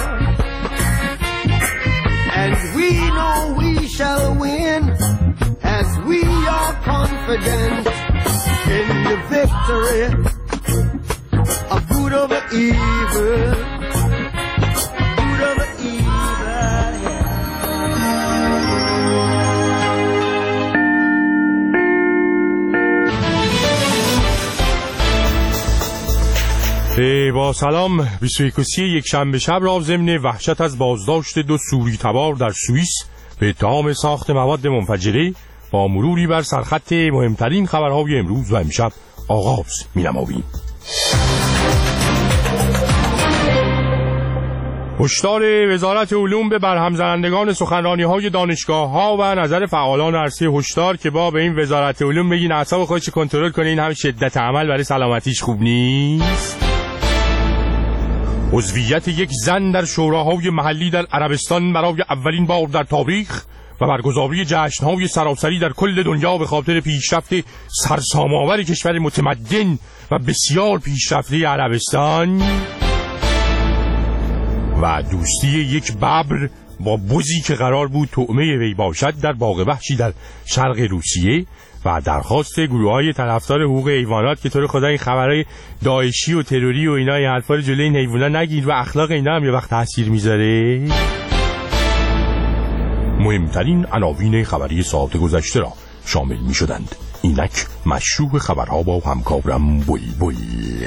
and we know we shall win, as we are confident in the victory of good over evil. Good over evil, yeah. با سلام. بیست و یکم یک شنبه شب را ضمن وحشت از بازداشت دو سوری تبار در سوئیس به اتهام ساخت مواد منفجره با مروری بر سرخط مهمترین خبرهای امروز و امشب آغاز می‌نماییم. هشدار وزارت علوم به برهم زنندگان سخنرانی‌های دانشگاه‌ها و نظر فعالان عرصه هشدار که با به این وزارت علوم بگین اعصاب خودش کنترل کنه، این هم شدت عمل برای سلامتیش خوب نیست. عضویت یک زن در شوراهای محلی در عربستان برای اولین بار در تاریخ و برگزاری جشن‌های سراسری در کل دنیا به خاطر پیشرفت سرسام‌آور کشور متمدن و بسیار پیشرفته عربستان و دوستی یک ببر با بزی که قرار بود طعمه وی باشد در باغ وحشی در شرق روسیه و درخواست گروه‌های طرفدار حقوق حیوانات که تو رو خدا این خبرهای داعشی و تروری و اینا این حرفا رو جلوی این حیونا نگیر و اخلاق اینا هم یه وقت تاثیر میذاره. مهمترین عناوین خبری ساعت گذشته را شامل میشدند. اینک مشروع خبرها با همکارم بلبل.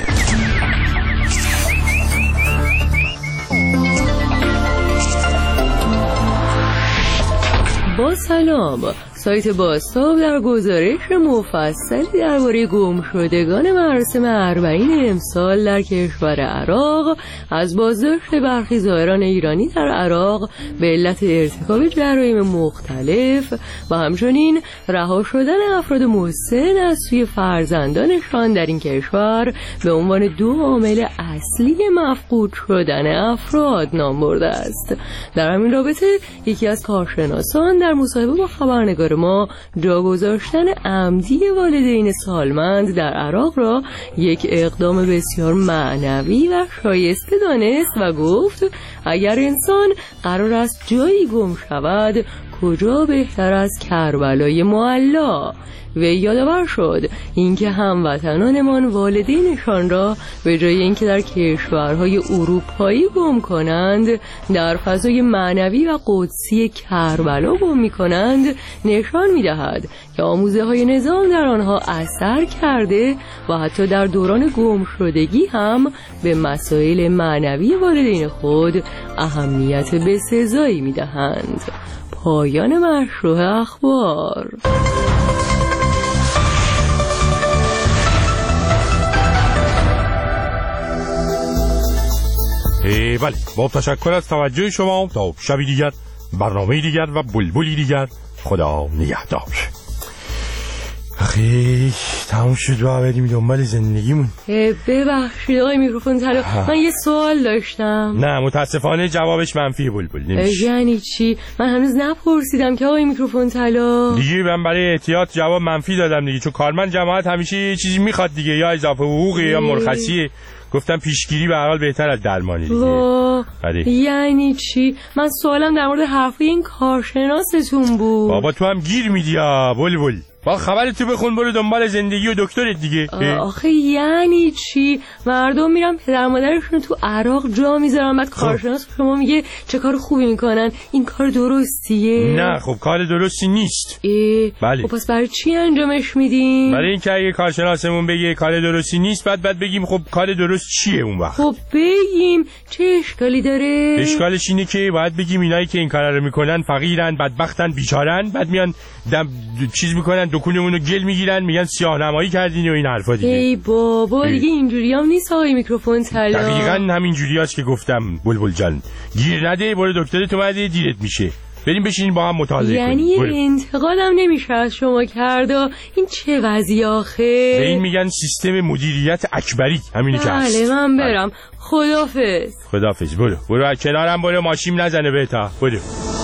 با سلام. سایت بازتاب در گزارش مفصلی درباره گمشدگان مراسم اربعین امسال در کشور عراق از بازداشت برخی زائران ایرانی در عراق به علت ارتکاب جرایم مختلف و همچنین رها شدن افراد مسن از سوی فرزندانشان در این کشور به عنوان دو عامل اصلی مفقود شدن افراد نام برده است. در همین رابطه یکی از کارشناسان در مصاحبه با خبرنگار ما جا گذاشتن عمدی والدین سالمند در عراق را یک اقدام بسیار معنوی و شایسته دانست و گفت اگر انسان قرار است جایی گم شود کجا بهتر از کربلای معلا. و یادآور شد اینکه هموطنانمان والدینشان را به جای اینکه در کشورهای اروپایی گم کنند در فضای معنوی و قدسی کربلا گم می‌کنند نشان می‌دهد که آموزه های نظام در آنها اثر کرده و حتی در دوران گم شدگی هم به مسائل معنوی والدین خود اهمیت بسزایی می‌دهند. پایان مشروع اخبار. بله، با تشکر از توجه شما تا شبی دیگر، برنامه دیگر و بلبلی دیگر. خدا نگهدار. آخه تموم شد و بریم دنبال زندگیمون. ببخشید آقای میکروفون طلا، من یه سوال داشتم. نه متاسفانه جوابش منفی بلبل نمیشه. یعنی چی؟ من هنوز نپرسیدم که آقای میکروفون طلا. دیگه من برای احتیاط جواب منفی دادم دیگه، چون کارمند جماعت همیشه چیزی میخواد دیگه، یا اضافه حقوقی یا مرخصی. گفتم پیشگیری به هر حال بهتر از درمانی دیگه. بله. یعنی چی؟ من سوالم در مورد حرفی این کارشناستون بود. بابا تو هم گیر میدی ها بلبل. با خبرتو بخون برو دنبال زندگی و دکترت دیگه. آخه یعنی چی؟ مردم میرن پدر مادرشون تو عراق جا میذارن بعد کارشناس شما میگه چه کار خوبی میکنن. این کار درستیه؟ نه خب کار درستی نیست. بله. خب پس برای چی انجامش میدین؟ برای اینکه اگه کارشناسمون بگه کار درستی نیست بعد بعد بگیم خب کار درست چیه اون وقت. خب بگیم چه اشکالی داره؟ اشکالش اینه که باید بگیم اینایی که این کارا رو میکنن فقیرن، بدبختن، بیچارن، بعد میان دم چیز میکنن دکونمون رو گل میگیرن میگن سیاه‌نمایی کردین و این حرفا دیگه. ای بابا دیگه اینجوری هم نیست آقای میکروفون طلا. دقیقاً همین جوریاست که گفتم بلبل جان. گیر نده برو دکترت اومده دیرت میشه. بریم بشینیم با هم مطالعه کنیم. یعنی انتقادم نمیشه از شما کرد. این چه وضعی آخه؟ به این میگن سیستم مدیریت اکبری. همینی که هست. بله من برم. خدافظ. خدافظ. برو. برو از کنارم برو ماشین نزنه بهتا. برو.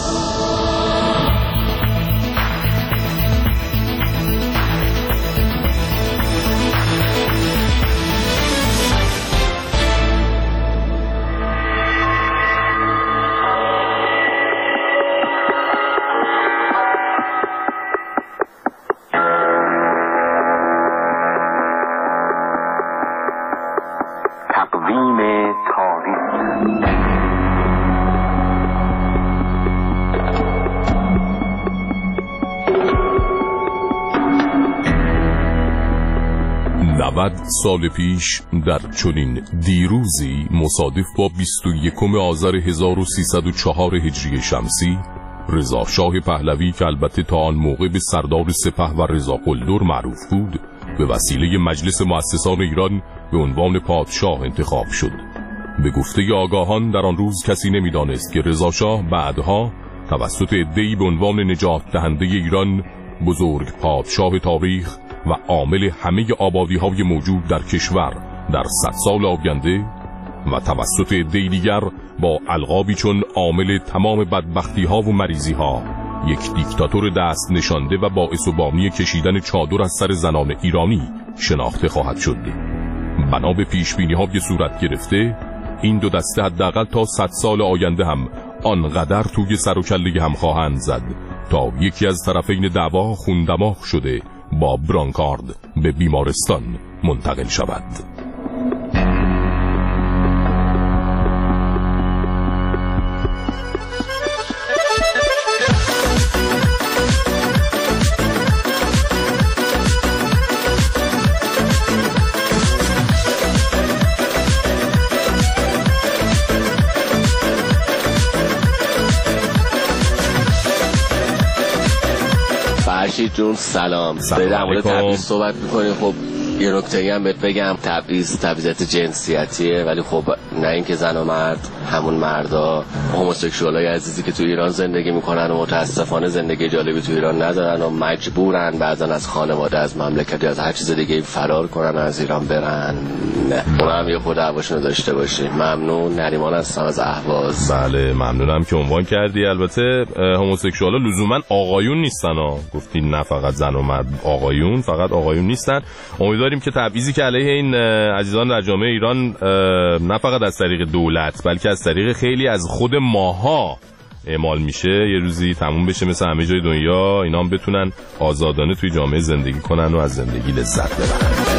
نود سال پیش در چنین دیروزی مصادف با بیست و یکم آذر هزار و سیصد و چهار هجری شمسی رضا شاه پهلوی که البته تا آن موقع به سردار سپه و رضا قلدر معروف بود به وسیله مجلس مؤسسان ایران به عنوان پادشاه انتخاب شد. به گفته آگاهان در آن روز کسی نمی‌دانست که رضا شاه بعدها توسط عده‌ای به عنوان نجات دهنده ایران بزرگ پادشاه تاریخ و عامل همه آبادی‌های موجود در کشور در صد سال آینده و توسط عده‌ای دیگر با القابی چون عامل تمام بدبختی‌ها و مریضی‌ها یک دیکتاتور دست نشانده و باعث و بامی کشیدن چادر از سر زنان ایرانی شناخته خواهد شد. بنا به پیش‌بینی‌های صورت گرفته این دو دسته حداقل تا صد سال آینده هم آنقدر توی سر و کله هم خواهند زد تا یکی از طرفین دعوا خون دماغ شده با برانکارد به بیمارستان منتقل شود. فرشید جون سلام. به در مورد تبعیض صحبت میکنی. خب یه نکته‌ای هم بهت بگم، تبعیض تبعیضات جنسیتیه، ولی خب نه اینکه زن و مرد همون مردا هموسکسوالای عزیزی که تو ایران زندگی میکنن و متاسفانه زندگی جالبی تو ایران ندارن و مجبورن بعضن از خانواده از مملکتی از هر چیز دیگه فرار کنن از ایران برن. نه اون هم یه خود دعواشونو داشته باشی. ممنون. نریمان هستم از اهواز. بله ممنونم که عنوان کردی. البته هموسکسوالا لزوما آقایون نیستن ها. گفتی نه فقط زن و مرد، آقایون فقط آقایون نیستن. امیدواریم که تبعیضی که علیه این عزیزان در جامعه ایران نه فقط از طریق دولت بلکه از طریق خیلی از خود ماها اعمال میشه یه روزی تموم بشه مثل همه جای دنیا، اینا هم بتونن آزادانه توی جامعه زندگی کنن و از زندگی لذت ببرن.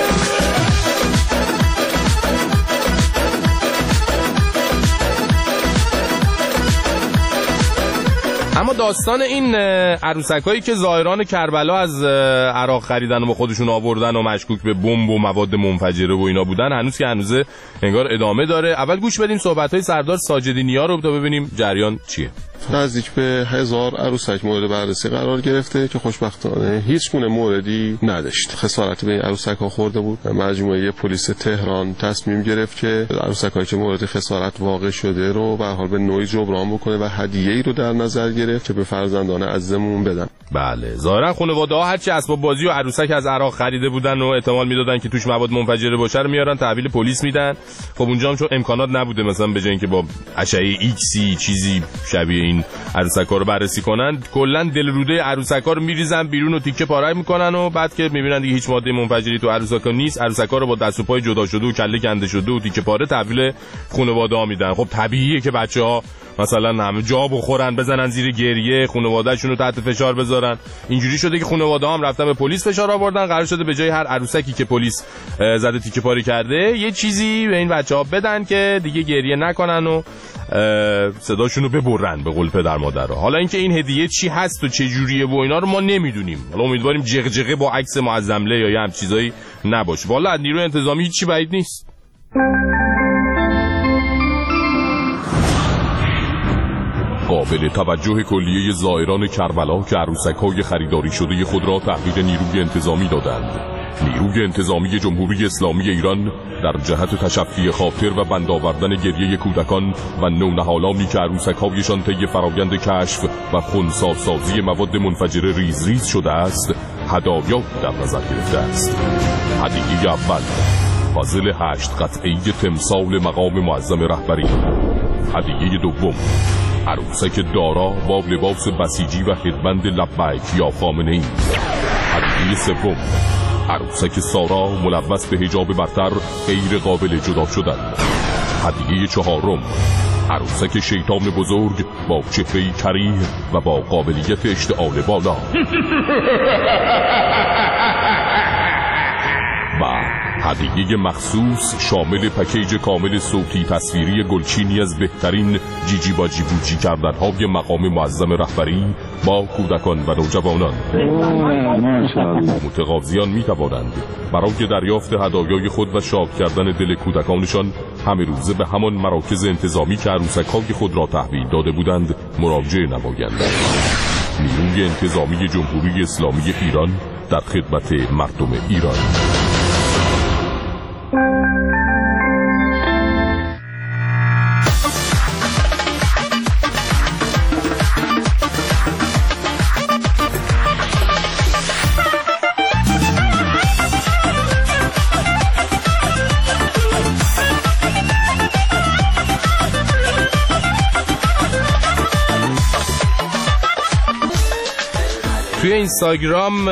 اما داستان این عروسکایی که زائران کربلا از عراق خریدن و با خودشون آوردن و مشکوک به بمب و مواد منفجره و اینا بودن هنوز که هنوزه انگار ادامه داره. اول گوش بدیم صحبت‌های سردار ساجدی‌نیا رو تا ببینیم جریان چیه. نزدیک به هزار عروسک مورد بررسی قرار گرفته که خوشبختانه هیچ گونه موردی نداشت. خسارتی به این عروسک ها خورده بود. مجموعه پلیس تهران تصمیم گرفت که عروسکایی که مورد خسارت واقع شده رو به هر حال به نوعی جبران بکنه و هدیه‌ای رو در نظر گرفت که به فرزندان عزیزمون بدن. بله ظاهرا خانواده‌ها هر چی اسباب بازی و عروسک از عراق خریده بودن و احتمال میدادن که توش مواد منفجره باشه رو میارن تحویل پلیس میدن. خب اونجا هم چون امکانات نبوده مثلا به جای اینکه با اشعه ایکسی چیزی شبیه این عروسک‌ها رو بررسی کنن، کلا دلروده عروسک‌ها رو میریزن بیرون و تیکه پاره میکنن و بعد که میبینن دیگه هیچ ماده منفجری تو عروسک‌ها نیست، عروسک‌ها رو با دست و پای جدا شده و کله کنده شده و تیکه پاره تحویل خانواده‌ها میدن. خب طبیعیه که بچه‌ها مثلا همه جا بخورن، بزنن زیر گریه، خانواده‌شون رو تحت فشار بذارن. اینجوری شده که خانواده‌ها هم رفتن به پلیس فشار آوردن، قرار شده به جای هر عروسکی که پلیس زده تیکه پاره کرده یه چیزی به این بچه‌ها بدن که دیگه گریه نکنن و صداشون رو ببرن به قول پدر مادرها. حالا اینکه این هدیه چی هست و چه جوریه و اینا رو ما نمیدونیم. حالا امیدواریم جغجغه با عکس معظمله یا یه هم چیزایی نباشه. والا از نیروی انتظامی هیچی بعید نیست. قابل توجه کلیه زائران کربلا که عروسک‌های خریداری شده خود را تحویل نیروی انتظامی دادند. نیروی انتظامی جمهوری اسلامی ایران در جهت تشفی خاطر و بند آوردن گریه کودکان و نونهالانی که عروسک‌هایشان طی فرآیند کشف و خنثی‌سازی مواد منفجره ریز ریز شده است، هدایا در نظر گرفته است. هدیه اول، پازل هشت قطعه‌ای تمثال مقام معظم رهبری. هدیه دوم، عروسک دارا با لباس بسیجی و هدبند لبیک یا خامنه‌ای. هدیه سوم، عروسک سارا ملوث به حجاب برتر غیر قابل جدا شدن. هدیه چهارم، عروسک شیطان بزرگ با چهره‌ای کریه و با قابلیت اشتعال بالا. و هدیه مخصوص شامل پکیج کامل صوتی تصویری گلچینی از بهترین جیجی با جیبوجی کردن‌های مقام معظم رهبری با کودکان و نوجوانان. متقاضیان می‌توانند برای دریافت هدایای خود و شاد کردن دل کودکانشان همه روزه به همان مراکز انتظامی که عروسک‌های خود را تحویل داده بودند مراجعه نمایند. نیروی انتظامی جمهوری اسلامی ایران در خدمت مردم ایران. توی اینستاگرام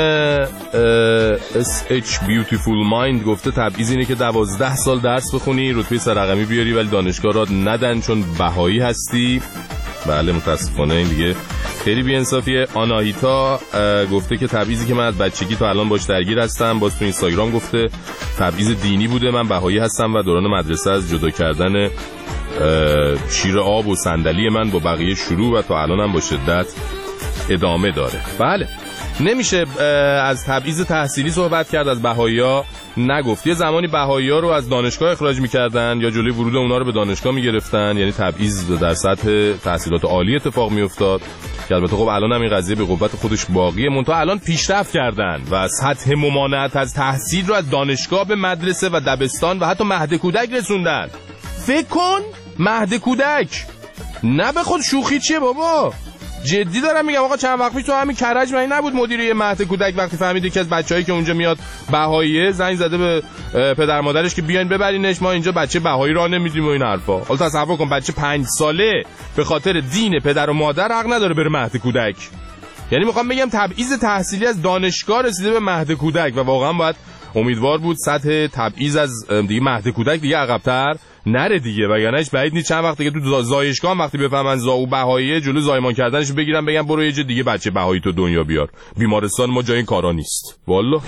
اس اچ Beautiful Mind گفته تبعیض اینه که دوازده سال درس بخونی، رتبه سرقمی بیاری ولی دانشگاه را ندن چون بهایی هستی. بله متاسفانه این دیگه خیلی بی‌انصافیه. آناهیتا گفته که تبعیضی که من از بچگی تا الان باش درگیر هستم، باز تو اینستاگرام گفته تبعیض دینی بوده، من بهایی هستم و دوران مدرسه از جدا کردن شیر آب و صندلی من با بقیه شروع و تا الان هم با شدت ادامه داره. بله نمیشه از تبعیض تحصیلی صحبت کرد، از بهایی‌ها نگفت. یه زمانی بهایی‌ها رو از دانشگاه اخراج می‌کردن یا جلوی ورود اونا رو به دانشگاه می‌گرفتن، یعنی تبعیض در سطح تحصیلات عالی اتفاق می‌افتاد که البته خب الان هم این قضیه به قوت خودش باقیه، منتها الان پیشرفت کردن و سطح ممانعت از تحصیل رو از دانشگاه به مدرسه و دبستان و حتی مهد کودک رسوندن. فکر کن مهد کودک، نه به خود شوخی چیه بابا، جدی دارم میگم. آقا چند وقت پیش تو همین کرج من نبود مدیری مهد کودک وقتی فهمید یکی از بچه‌هایی که اونجا میاد بهاییه، زنگ زده به پدر مادرش که بیاین ببرینش، ما اینجا بچه بهایی راه نمیدیم و این حرفا. حالا تصور کن بچه پنج ساله به خاطر دین پدر و مادر حق نداره بره مهد کودک. یعنی میخوام بگم تبعیض تحصیلی از دانشگاه رسیده به مهد کودک و واقعا باید امیدوار بود سطح تبعیض از دیگه مهد کودک دیگه عقب‌تر نره دیگه، وگرنه هیچ بعید نیست چند وقت دیگه تو زایشگاه هم وقتی بفهمن زائو بهاییه جلو زایمان کردنش بگیرن بگن برو یه جا دیگه بچه بهایی تو دنیا بیار، بیمارستان ما جای این کارا نیست. والله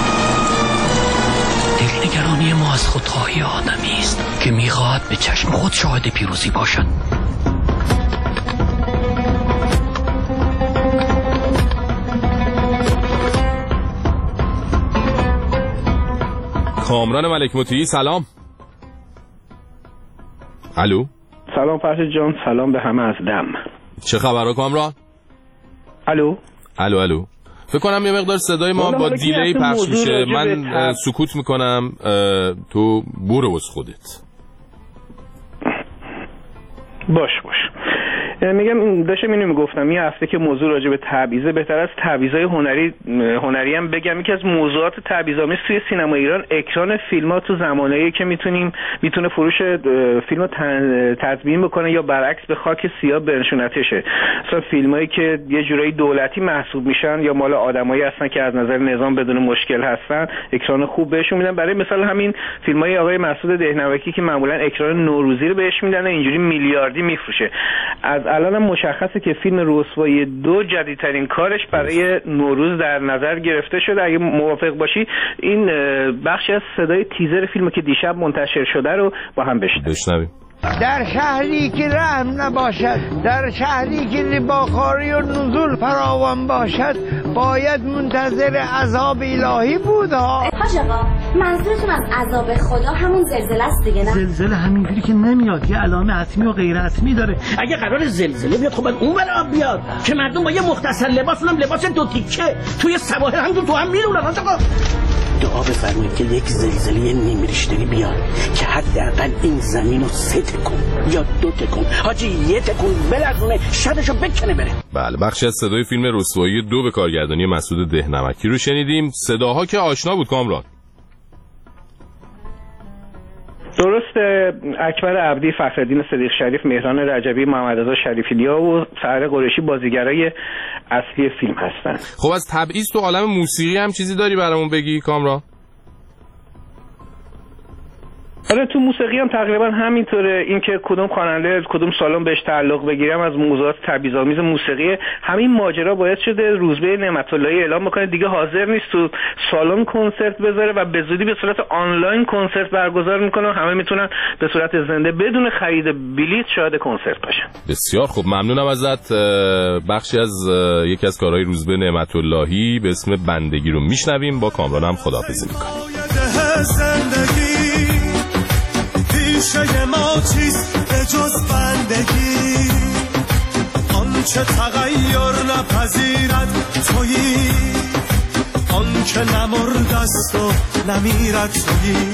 دلنگرانی ما از خودخواهی آدمی است که میخواهد به چشم خود شاهد پیروزی باشد. کامران ملک مطیعی سلام. الو سلام فرشید جان، سلام به همه از دم. چه خبره کامران؟ الو الو الو فکر کنم یه مقدار صدای ما با دیلی پخش میشه، من سکوت میکنم، تو برو واسه خودت. باش باش میگم داشتم اینو میگفتم این هفته که موضوع راجع به تبعیض، بهتر از تبعیضای هنری هنری هم بگم یکی از موضوعات تبعیض‌آمیز توی سینما ایران اکران فیلم‌ها تو زمانه‌ای که میتونیم میتونه فروش فیلمو تضمین بکنه یا برعکس به خاک سیاه برنشونتشه. مثلا فیلمایی که یه جورایی دولتی محسوب میشن یا مال آدمایی هستن که از نظر نظام بدون مشکل هستن، اکران خوب بهشون میدن. برای مثال همین فیلمای آقای مسعود دهنوکی که معمولا اکران نوروزی رو بهش میدن و اینجوری میلیاردی میفروشه. از الانم مشخصه که فیلم رسوایی دو جدیدترین کارش برای نوروز در نظر گرفته شده. اگه موافق باشی این بخشی از صدای تیزر فیلمی که دیشب منتشر شده رو با هم بشنویم. در شهری که رحم نباشد، در شهری که رباخواری و نزول فراوان باشد، باید منتظر عذاب الهی بود ها. حاج آقا منظورتون از عذاب خدا همون زلزله است دیگه نه؟ زلزله همینجوری که نمیاد، یه علائم حتمی و غیر حتمی داره. اگه قرار زلزله بیاد خب باید اون ور آب بیاد که مردم با یه مختصر لباس، اونم لباس دو تیکه توی سواحل هم تو هم میرونن. حاج آقا دعا بفرمایید که یک زلزله نیمریشتری بیاد که حداقل این زمین رو سه تکون یا دو تکون، حاجی یه تکون بلرزونه شبشو بکنه بره. بله، بخشی از صدای فیلم رسوایی دو به کارگردانی مسعود دهنوکی رو شنیدیم. صداها که آشنا بود کامران. درست، اکبر عبدی، فخرالدین صدیق شریف، مهران رجبی، محمد رضا شریفی‌نیا و سحر قریشی بازیگرای اصلی فیلم هستن. خب از تبعیض تو عالم موسیقی هم چیزی داری برامون بگی کامران؟ آره تو موسیقی هم تقریبا همینطوره. اینکه کدوم خواننده کدوم سالن بهش تعلق بگیرم از موضوعات تبعیض‌آمیز موسیقی. همین ماجرا باعث شده روزبه نعمت‌اللهی اعلام بکنه دیگه حاضر نیست تو سالن کنسرت بذاره و به زودی به صورت آنلاین کنسرت برگزار میکنه و همه میتونن به صورت زنده بدون خرید بلیط شاهد کنسرت باشن. بسیار خوب، ممنونم ازت. بخشی از یکی از کارهای روزبه نعمت‌اللهی به اسم بندگی رو میشنویم. با کامران هم خداحافظی میکنیم. پیشه ما چیست به جز بندگی، آنچه تغییر نپذیرد تویی، آنچه نمردست و نمیرد تویی،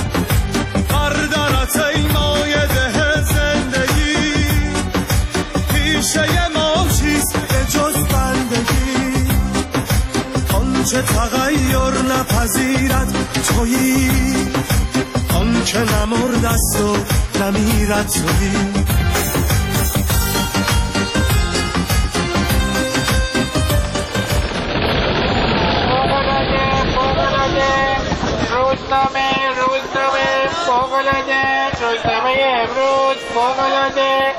بردرت ای مایده زندگی. پیشه ما چیست به جز بندگی، آنچه تغییر نپذیرد تویی، آنچه نمرد است و نمیرد تویی. روزنامه روزنامه فوق‌العاده، روزنامه امروز فوق‌العاده.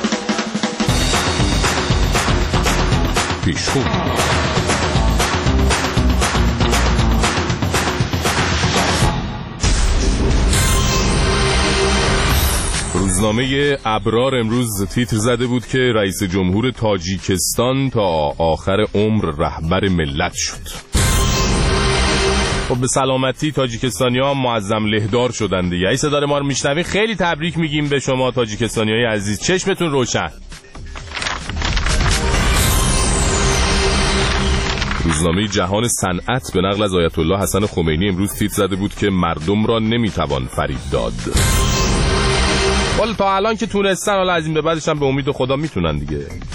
پیشخون روزنامه ابرار امروز تیتر زده بود که رئیس جمهور تاجیکستان تا آخر عمر رهبر ملت شد. خب به سلامتی تاجیکستانی‌ها معظم لهدار شدن دیگه. ای صدای ما رو میشنوین خیلی تبریک میگیم به شما تاجیکستانی‌های عزیز. چشمتون روشن. روزنامه جهان صنعت به نقل از آیت الله حسن خمینی امروز تیتر زده بود که مردم را نمیتوان فریب داد. والا تا الان که تونستن، حالا از این به بعدش هم به امید خدا میتونن دیگه.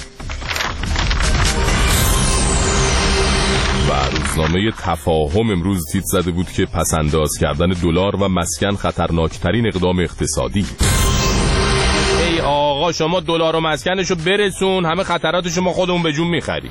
و روزنامه تفاهم امروز تیتر زده بود که پسنداز کردن دلار و مسکن خطرناکترین اقدام اقتصادی. ای آقا شما دلار و مسکنشو برسون، همه خطراتشو ما خودمون به جون میخریم.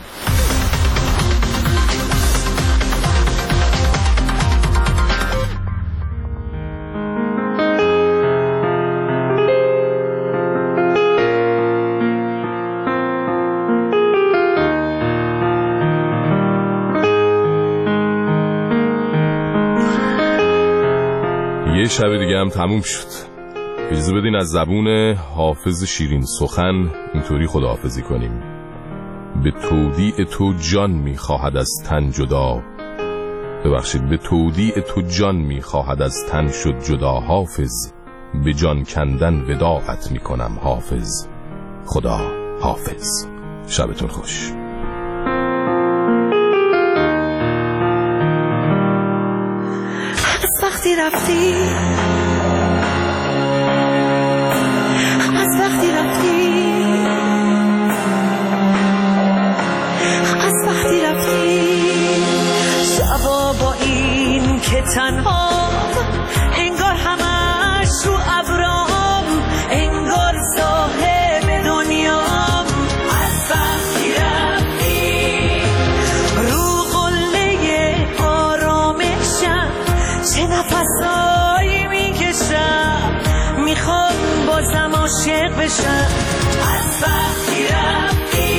یه شب دیگه هم تموم شد. اجازه بدین از زبون حافظ شیرین سخن اینطوری خداحافظی کنیم. به تودیع تو جان میخواهد از تن جدا، ببخشید به تودیع تو جان میخواهد از تن شد جدا. حافظ به جان کندن وداعت میکنم حافظ. خدا حافظ. شبتون خوش. وقتی رفتی، از وقتی رفتی بشم از وقتی رفتی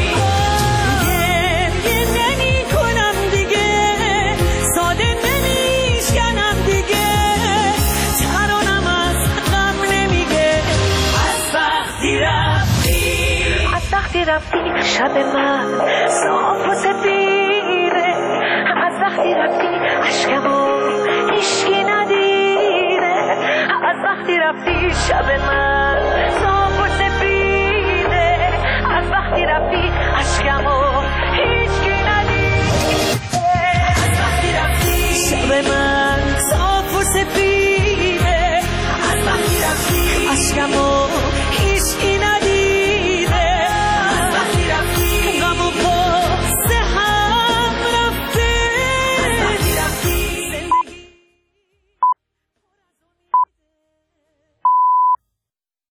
گریه نمی کنم دیگه ساده نمیشکنم دیگه ترانم از غم نمیگه از وقتی رفتی از وقتی رفتی شب من صاف و سفیده از وقتی رفتی عشقمو هیچکی ندیده از وقتی رفتی شب من صاف و سفیده از وقتی رفتی عشقمو هیچکی ندیده از وقتی رفتی شب من صاف و سفیده از وقتی رفتی عشقمو